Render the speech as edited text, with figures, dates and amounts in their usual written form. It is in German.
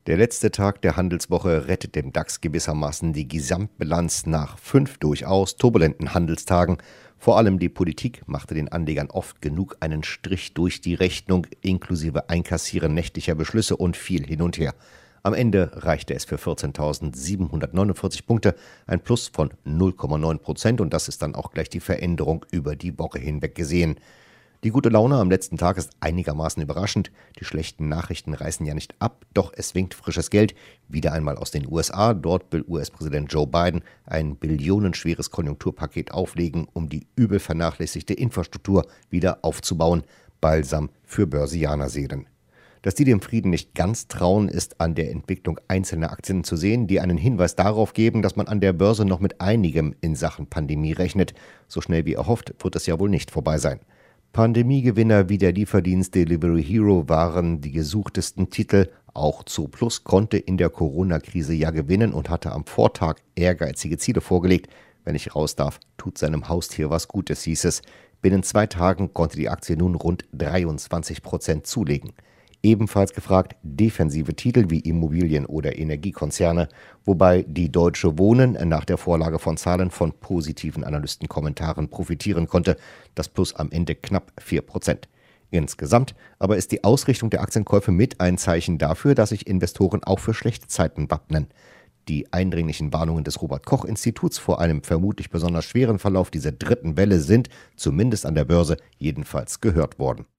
Der letzte Tag der Handelswoche rettet dem DAX gewissermaßen die Gesamtbilanz nach 5 durchaus turbulenten Handelstagen. Vor allem die Politik machte den Anlegern oft genug einen Strich durch die Rechnung, inklusive Einkassieren nächtlicher Beschlüsse und viel hin und her. Am Ende reichte es für 14.749 Punkte, ein Plus von 0,9%, und das ist dann auch gleich die Veränderung über die Woche hinweg gesehen. Die gute Laune am letzten Tag ist einigermaßen überraschend. Die schlechten Nachrichten reißen ja nicht ab, doch es winkt frisches Geld, wieder einmal aus den USA. Dort will US-Präsident Joe Biden ein billionenschweres Konjunkturpaket auflegen, um die übel vernachlässigte Infrastruktur wieder aufzubauen. Balsam für Börsianerseelen. Dass die dem Frieden nicht ganz trauen, ist an der Entwicklung einzelner Aktien zu sehen, die einen Hinweis darauf geben, dass man an der Börse noch mit einigem in Sachen Pandemie rechnet. So schnell wie erhofft wird es ja wohl nicht vorbei sein. Pandemiegewinner wie der Lieferdienst Delivery Hero waren die gesuchtesten Titel. Auch Zooplus konnte in der Corona-Krise ja gewinnen und hatte am Vortag ehrgeizige Ziele vorgelegt. Wenn ich raus darf, tut seinem Haustier was Gutes, hieß es. Binnen 2 Tagen konnte die Aktie nun rund 23% zulegen. Ebenfalls gefragt defensive Titel wie Immobilien oder Energiekonzerne, wobei die Deutsche Wohnen nach der Vorlage von Zahlen von positiven Analystenkommentaren profitieren konnte. Das Plus am Ende knapp 4%. Insgesamt aber ist die Ausrichtung der Aktienkäufe mit ein Zeichen dafür, dass sich Investoren auch für schlechte Zeiten wappnen. Die eindringlichen Warnungen des Robert-Koch-Instituts vor einem vermutlich besonders schweren Verlauf dieser dritten Welle sind, zumindest an der Börse, jedenfalls gehört worden.